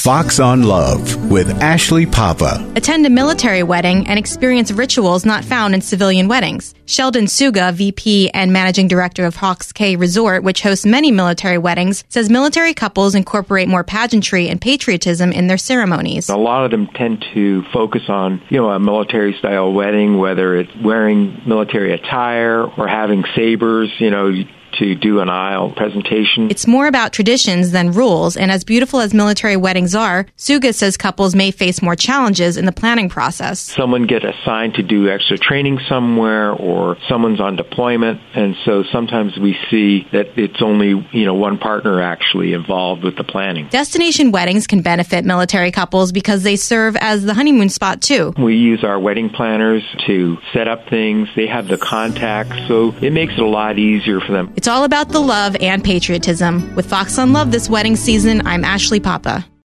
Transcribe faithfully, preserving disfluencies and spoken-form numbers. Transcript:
Fox on Love with Ashley Papa. Attend a military wedding and experience rituals not found in civilian weddings. Sheldon Suga, V P and Managing Director of Hawks Cay Resort, which hosts many military weddings, says military couples incorporate more pageantry and patriotism in their ceremonies. A lot of them tend to focus on, you know, a military-style wedding, whether it's wearing military attire or having sabers, you know, to do an aisle presentation. It's more about traditions than rules, and as beautiful as military weddings are, Suga says couples may face more challenges in the planning process. Someone get assigned to do extra training somewhere, or someone's on deployment, and so sometimes we see that it's only, you know, one partner actually involved with the planning. Destination weddings can benefit military couples because they serve as the honeymoon spot too. We use our wedding planners to set up things. They have the contacts, so it makes it a lot easier for them. It's all about the love and patriotism. With Fox on Love this wedding season, I'm Ashley Papa.